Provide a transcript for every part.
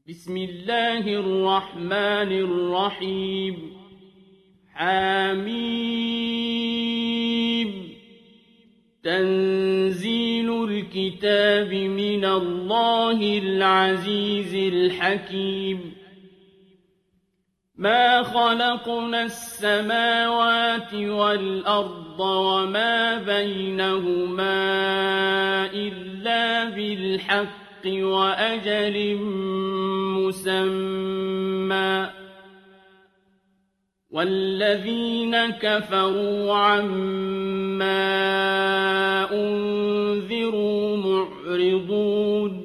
بسم الله الرحمن الرحيم حميم تنزيل الكتاب من الله العزيز الحكيم ما خلقنا السماوات والأرض وما بينهما إلا بالحق وأجل مسمى والذين كفروا عما أنذروا معرضون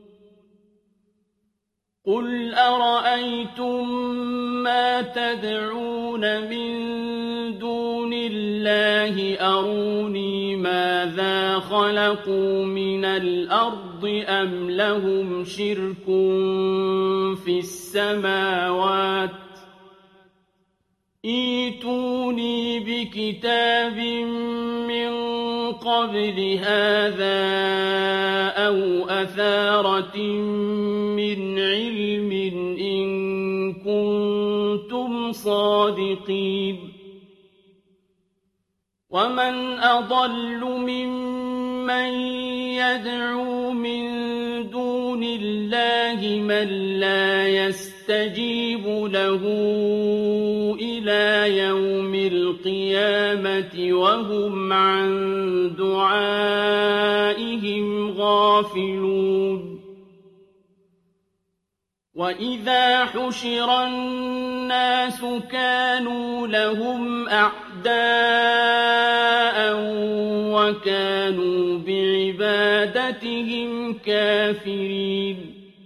قل أرأيتم ما تدعون من دون الله أروني ماذا خلقوا من الأرض أم لهم شرك في السماوات ائتوني بكتاب من قبل هذا أو أثارة من علم إن كنتم صادقين ومن أضل ممن يدعو من دون الله من لا يستجيب له إلى يوم القيامة وهم عن دعائهم غافلون وإذا حشر الناس كانوا لهم أعداء وكانوا بعبادتهم كافرين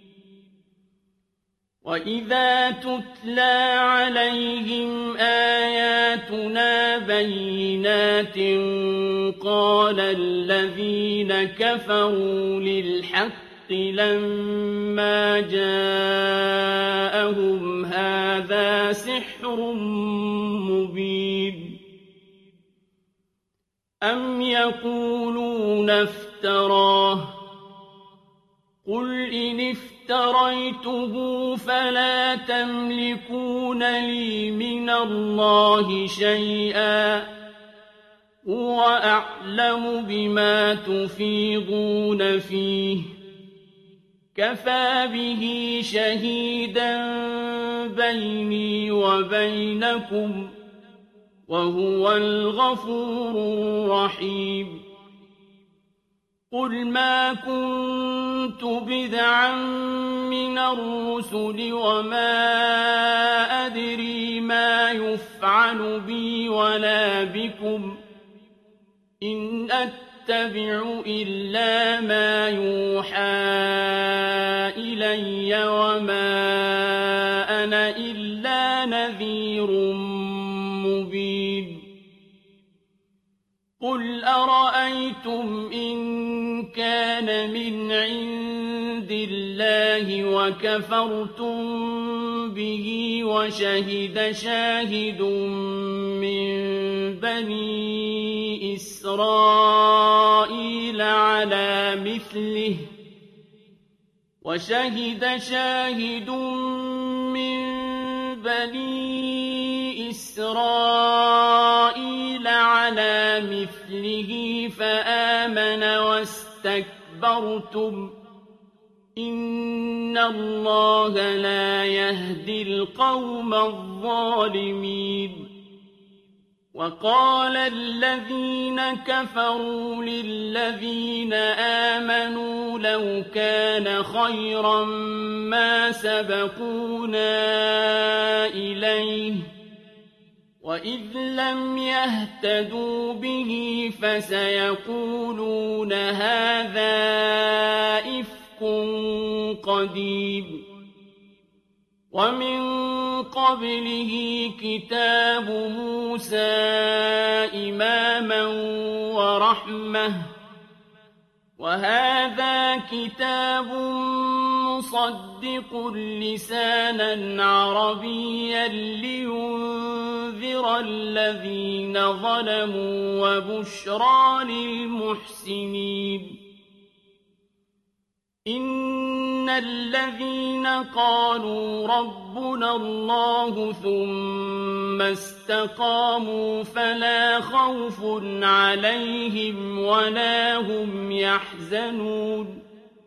وإذا تتلى عليهم آياتنا بينات قال الذين كفروا للحق لما جاءهم هذا سحر مبين أم يقولون افتراه قل إن افتريته فلا تملكون لي من الله شيئا هو أعلم بما تفيضون فيه كفى به شهيدا بيني وبينكم وهو الغفور الرحيم قل ما كنت بدعا من الرسل وما أدري ما يفعل بي ولا بكم إن أتبع إلا ما يوحى إلي وما أنا إلا نذير مبين قل أرأيتم إن كان من عند الله وكفرتم به وشهد شاهد من بني إسرائيل على مثله فآمن واستكبرتم إن الله لا يهدي القوم الظالمين وقال الذين كفروا للذين آمنوا لو كان خيرا ما سبقونا إليه وإذ لم يهتدوا به فسيقولون هذا إفك قديم ومن قبله كتاب موسى إماما ورحمة وهذا كتاب مصدق لسانا عربيا لينذر الذين ظلموا وبشرى للمحسنين إن الذين قالوا ربنا الله ثم استقاموا فلا خوف عليهم ولا هم يحزنون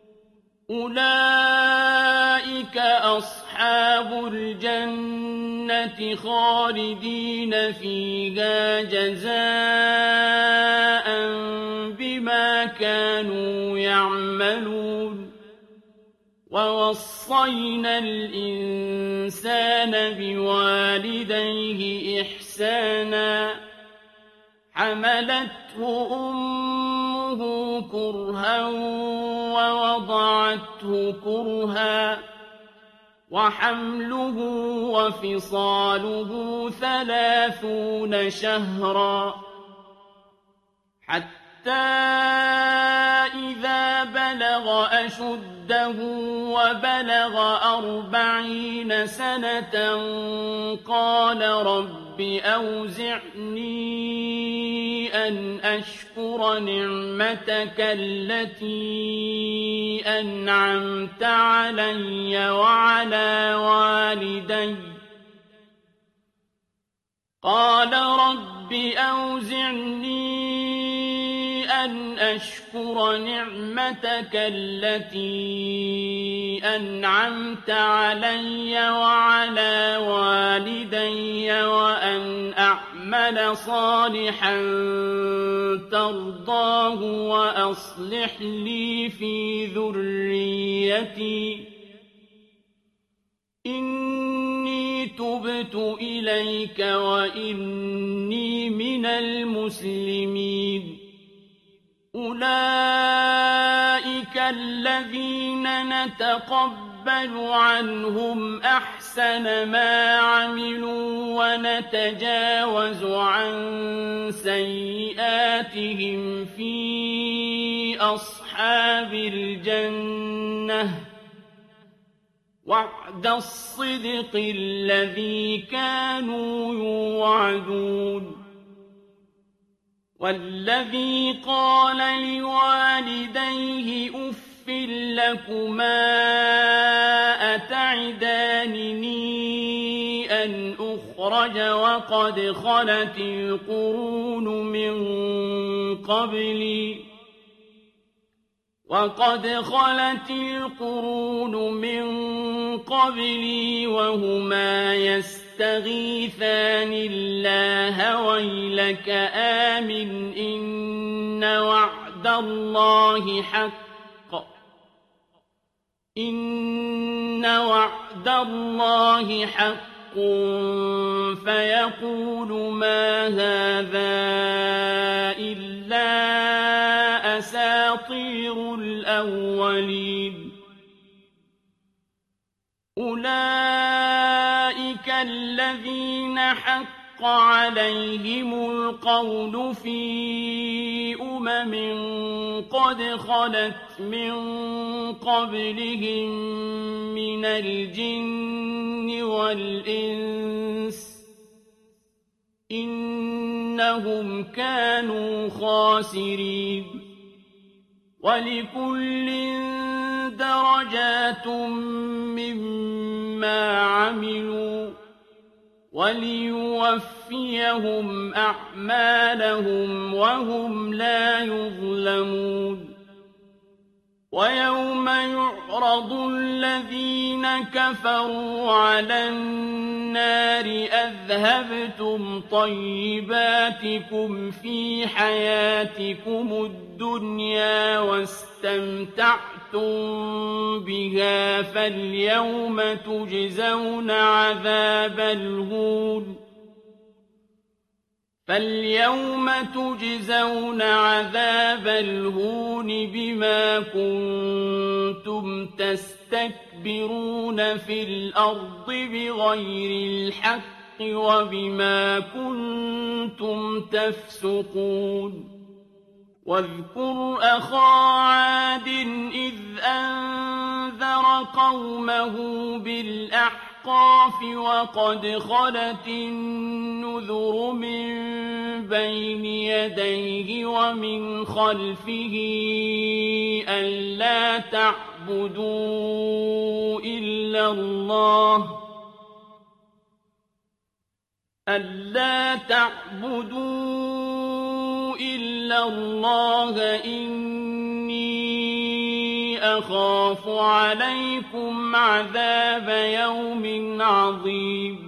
أولئك أصحاب الجنة خالدين فيها جزاء بما كانوا يعملون ووصينا الإنسان بوالديه إحسانا حملته أمه كرها ووضعته كرها وحمله وفصاله 30 شهرا حتى إذا بلغ أشده وبلغ 40 سنة قال رب أوزعني أن أشكر نعمتك التي أنعمت علي وعلى والدي قال رب أوزعني أن أشكر نعمتك التي أنعمت علي وعلى والدي وأن أعمل صالحا ترضاه وأصلح لي في ذريتي إني تبت إليك وإني من المسلمين أولئك الذين نتقبل عنهم أحسن ما عملوا ونتجاوز عن سيئاتهم في أصحاب الجنة وعد الصدق الذي كانوا يوعدون والذي قال لوالديه أف لكما أتعدانني أن أخرج وقد خلت القرون من قبلي وهما يستغيثان الله ويلك آمن إن وعد الله حق فيقول ما هذا إلا أساطير الأولين أولئك الذين حق عليهم القول في قد خلت من قبلهم من الجن والإنس إنهم كانوا خاسرين ولكل درجات مما عملوا وليوفيهم أعمالهم وهم لا يظلمون ويوم يعرض الذين كفروا على النار أذهبتم طيباتكم في حياتكم الدنيا واستمتعتم بها فاليوم تجزون عذاب الهون بما كنتم تستكبرون في الأرض بغير الحق وبما كنتم تفسقون واذكر أخا عاد إذ أنذر قومه بالأحقاف وقد خلت النذر من بين يديه ومن خلفه ألا تعبدوا تعبدوا إلا الله إني أخاف عليكم عذاب يوم عظيم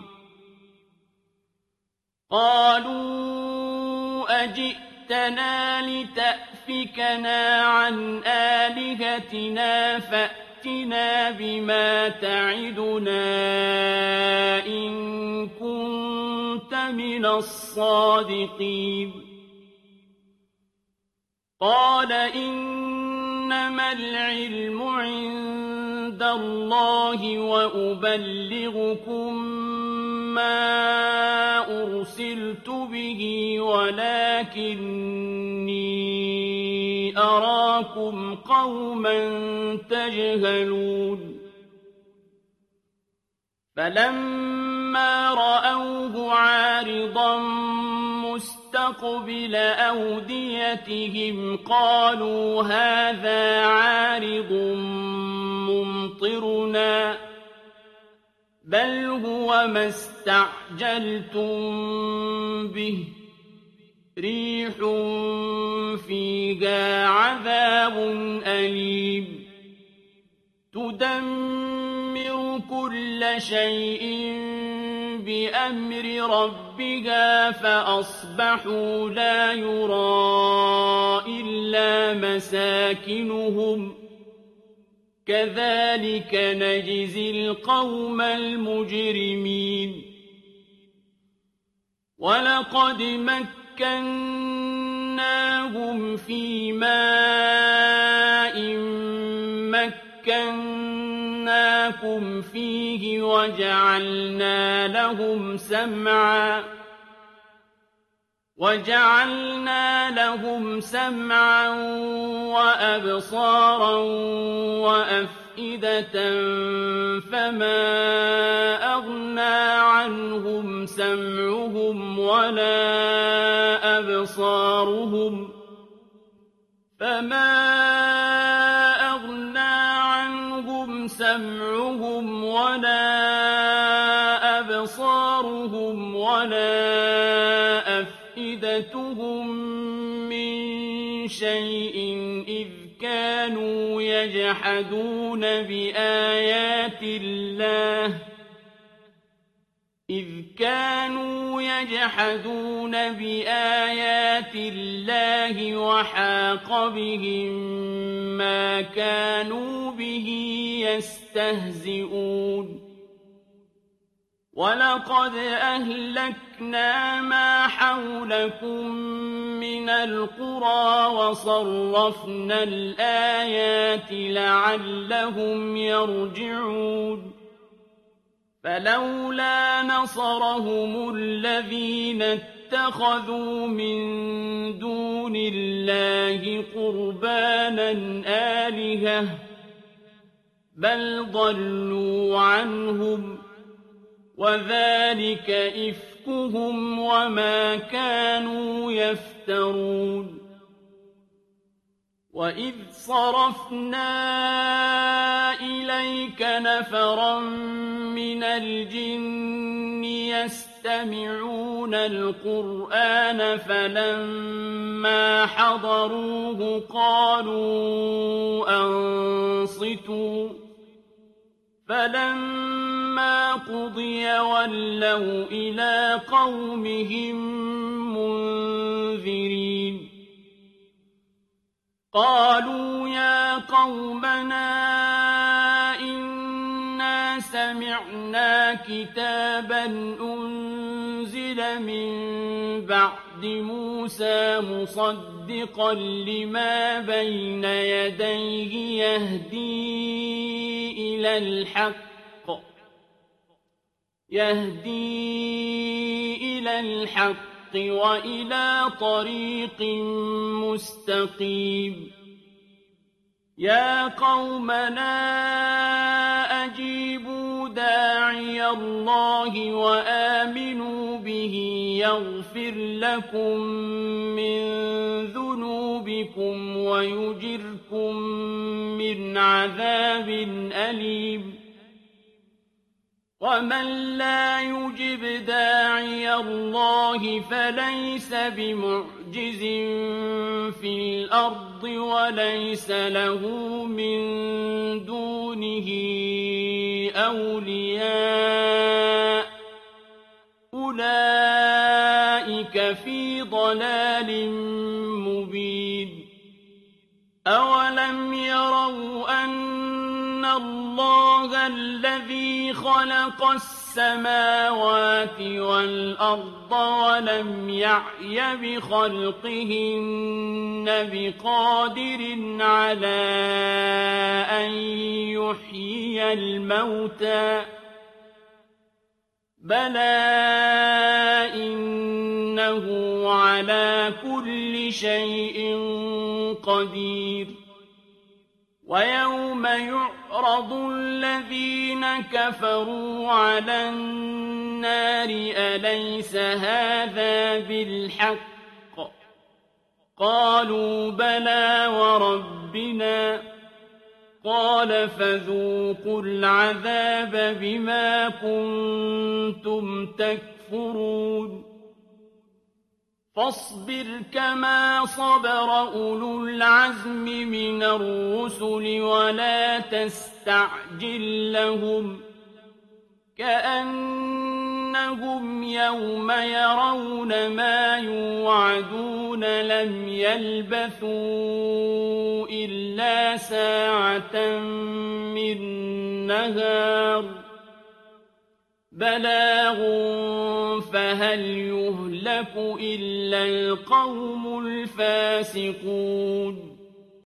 قالوا أجئتنا لتأفكنا عن آلهتنا فأتنا بما تعدنا إن كنت من الصادقين قال إنما العلم عند الله وأبلغكم ما أرسلت به ولكني أراكم قوما تجهلون فلما رأوه عارضا مستقبل أوديتهم قالوا هذا عارض ممطرنا بل هو ما استعجلتم به ريح فيها عذاب أليم تدمر كل شيء بأمر ربها فأصبحوا لا يرى إلا مساكنهم كذلك نجزي القوم المجرمين ولقد مكناهم في ماء مكناكم فيه وجعلنا لهم سمعا وأبصارا وأفئدة فما أغنى عنهم سمعهم ولا أبصارهم ولا أفئدتهم من شيء إذ كانوا يجحدون بآيات الله وحاق بهم ما كانوا به يستهزئون ولقد أهلكنا ما حولكم من القرى وصرفنا الآيات لعلهم يرجعون فلولا نصرهم الذين اتخذوا من دون الله قربانا آلهة بل ضلوا عنهم وذلك إفكهم وما كانوا يفترون وإذ صرفنا إليك نفرا من الجن يستمعون القرآن فلما حضروه قالوا أنصتوا فلما قضي ولوا إلى قومهم منذرين قالوا يا قومنا إنا سمعنا كتابا أنزل من بعد موسى مصدقا لما بين يديه يهدي إلى الحق وإلى طريق مستقيم يا قومنا أجيبوا داعي الله وآمنوا به يغفر لكم من ذنوبكم بكم ويجركم من عذاب أليم ومن لا يجب داعي الله فليس بمعجز في الأرض وليس له من دونه أولياء أولئك في ضلال مبين أولم يروا أن الله الذي خلق السماوات والأرض ولم يعي بخلقهن بقادر على أن يحيي الموتى بلى إنه على كل شيء قدير ويوم يعرض الذين كفروا على النار أليس هذا بالحق قالوا بلى وربنا قال فذوقوا العذاب بما كنتم تكفرون فاصبر كما صبر أولو العزم من الرسل ولا تستعجل لهم كأنهم يوم يرون ما يوعدون لم يلبثوا إلا ساعة من نهار بلاغ فهل يهلك إلا القوم الفاسقون